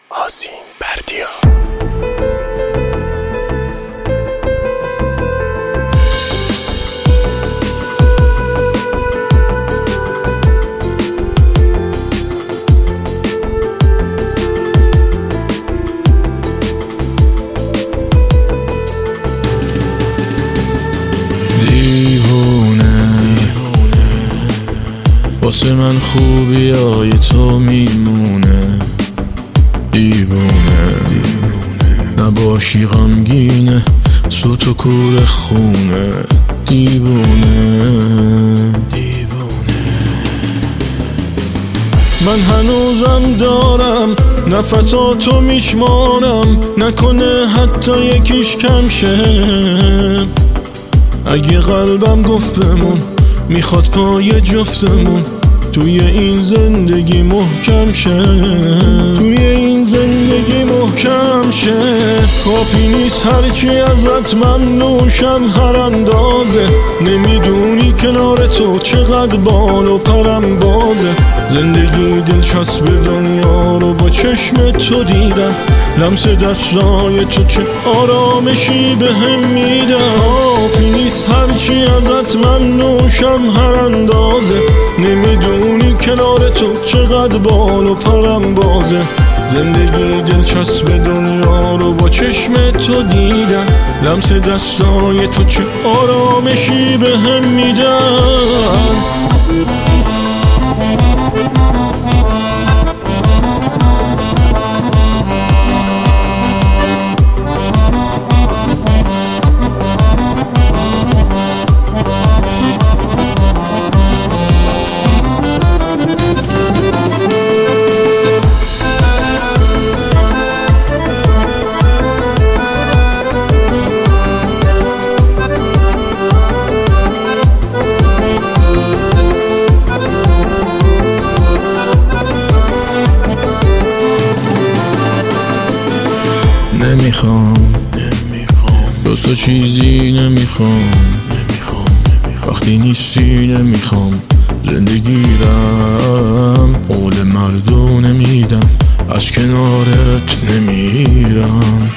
آذین بردیا. واسه من خوبیای تو میمونه، دیوونه نباشی غمگینه، سوت و کور خونه، دیوونه. من هنوزم دارم نفساتو میشمارم، نکنه حتی یکیش کم شه. اگه قلبم گفت بمون، میخواد پای جفتمون توی این زندگی محکم شه، توی این زندگی محکم شه. کافی نیست هرچی ازت ممنوشم هر اندازه، نمیدونی کنار تو چقدر بال و پرم بازه. زندگی دلچسب دنیا رو با چشم تو دیدم، لمس دستای تو چه آرامشی به هم میدم. کافی نیست هرچی ازت ممنوشم هر اندازه، نمیدونی کنار تو چقدر بال و پرم بازه. زندگی دلچسب دنیا رو با چشم تو دیدم، لمس دستای تو چه آرامشی به هم میدم. نمیخوام جز تو چیزی نمیخوام، وقتی نیستی نمیخوام زندگیرم. قول مردو نمیدم، از کنارت نمیرم،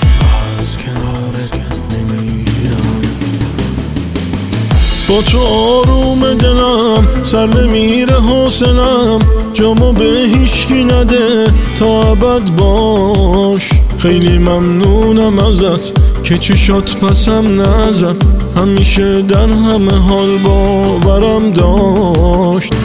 با تو آروم دلم سر نمیره حوصلم. جامو به هیچکی نده تا ابد باش. خیلی ممنونم ازت که چشات پسم نزد، همیشه در همه حال باورم داشت.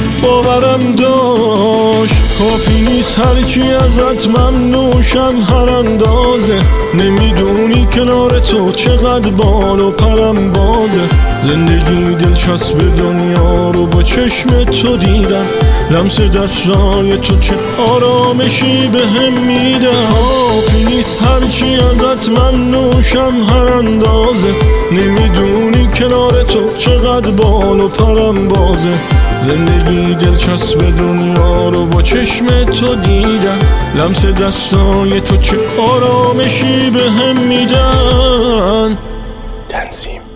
کافی نیست هرچی ازت ممنوشم هر اندازه، نمیدونی کنار تو چقدر بال و پرم بازه. زندگی دلچسب دنیا رو با چشم تو دیدم، لمس دستای تو چه آرامشی به هم میده. کافی نیست هرچی ازت ممنوشم هر اندازه، نمیدونی کنار تو چقدر بال و پرم بازه. زندگی دلچسب دنیا رو با چشم تو دیدم، لمس دستای تو چه آرامشی به هم میدن. تنظیم